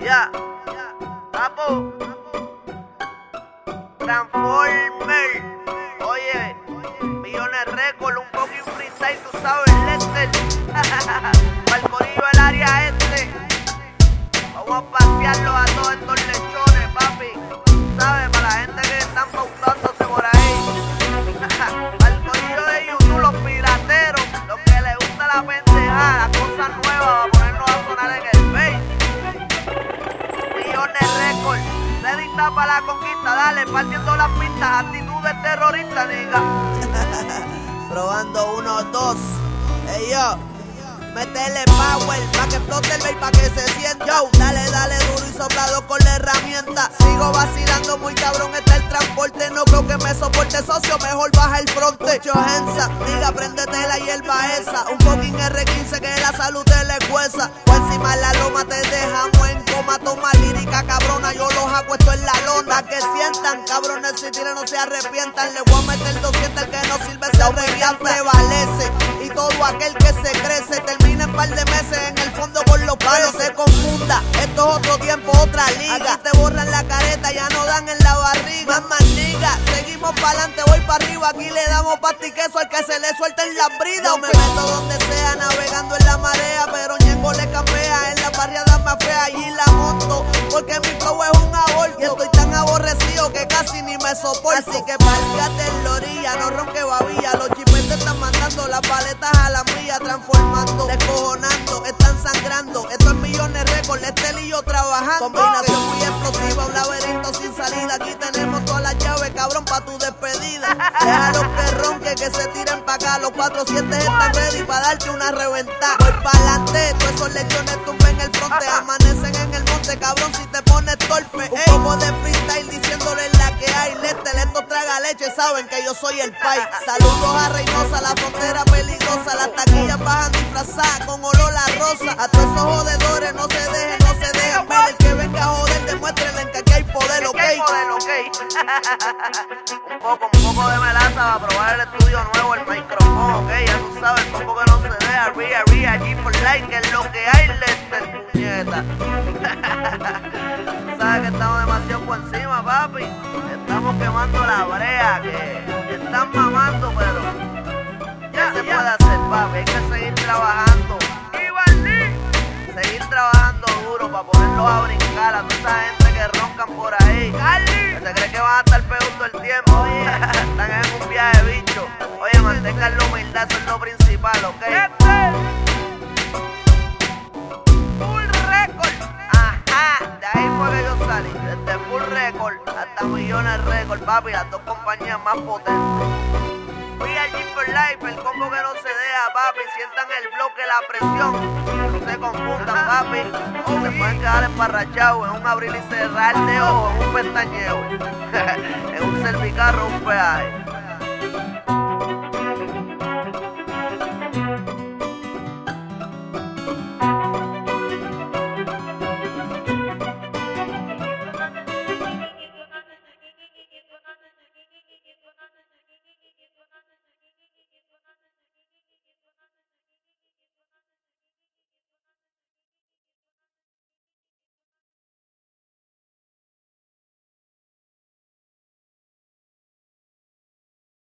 Ya, papo, Transformer, oye, Millones Record, un poquito freestyle, tú sabes, Lester, pa'l corillo el área este, vamos a pasearlo a todos estos lechones, papi, sabes, para la gente que están pautándose por ahí, pa'l corillo de YouTube, los pirateros, los que les gusta la pendejada, las cosas nuevas, va a ponernos a sonar en el face. Millones Record, ready para la conquista, dale, partiendo las pistas, actitudes terroristas, diga. Probando 1, 2, ey yo, métele power, pa' que explote el bass, pa' que se sienta. Yo, dale duro y soplado con la herramienta. Sigo vacilando muy cabrón, está el transporte. No creo que me soporte, socio, mejor baja el fronte. Mucho hensa, diga, préndete la hierba esa. Un fucking R15 que la salud te le cueza. Por encima de la loma te dejamos en coma. Toma lírica cabrona, yo los acuesto en la lona. Que sientan, cabrones, si tiran no se arrepientan. Le voy a meter 200, el que no sirve se revienta. Prevalece, y todo aquel que se crece termina en par de meses en el fondo con los palos. No se confunda, esto es otro tiempo, otra liga. Aquí te borran la careta, ya no dan en la barriga. Más liga, seguimos pa'lante, voy para arriba. Aquí le damos pasta y queso al que se le suelten las bridas. Yo me meto donde sea, navegando en la marea, pero Ñengo le campea en la barriada más fea. Allí la monto, porque mi flow es un aborto. Y estoy tan aborrecido que casi ni me soporto. Así que párgate en la orilla, no ronque babilla. Los chipetes están mandando las paletas a la milla, transformando, descojonando, están sangrando. Esto es Millones Record, Estel y yo trabajando. Combinación muy explosiva, un laberinto sin salida. Aquí tenemos todas las llaves, cabrón, pa' tu despedida. Deja los que ronquen, que se tiren pa' acá. Los 400 están ready pa' darte una reventada. Voy pa'lante, todos esos lechones tumben el fronte. Amanecen en el monte, cabrón, si te pones torpe. Un poco de freestyle diciéndole la que hay. Lester, esto traga leche, saben que yo soy el pai. Saludos a Reynosa, la frontera peligrosa. Las taquillas bajan disfrazadas con olor a rosa. A todos esos jodedores no se dejen ver. El que venga a joder, demuéstrenle que aquí hay poder, ok. Un poco de melaza para probar el estudio nuevo, el micrófono, ok, ya tú sabes, el poco que no se deja, ría, G for life, que es lo que hay, Lester, puñeta. Sabes que estamos demasiado por encima, papi, estamos quemando la brea, que están mamando, pero ya se puede hacer, papi, hay que seguir trabajando. Seguir trabajando duro para ponerlos a brincar a toda esa gente que roncan por ahí. Que se cree que van a estar peor todo el tiempo. Oye, están en un viaje bicho. Oye, mantengan la humildad, eso es lo principal, ¿ok? Full Record. Ajá, de ahí fue que yo salí. Desde Full Record hasta Millones Record, papi, las dos compañías más potentes. G for life, el combo que no se deja, papi. Sientan el bloque, la presión. No se confundan, papi. Se pueden quedar embarrachados en un abrir y cerrar de ojos, en un pestañeo, en un servicarro, un peaje.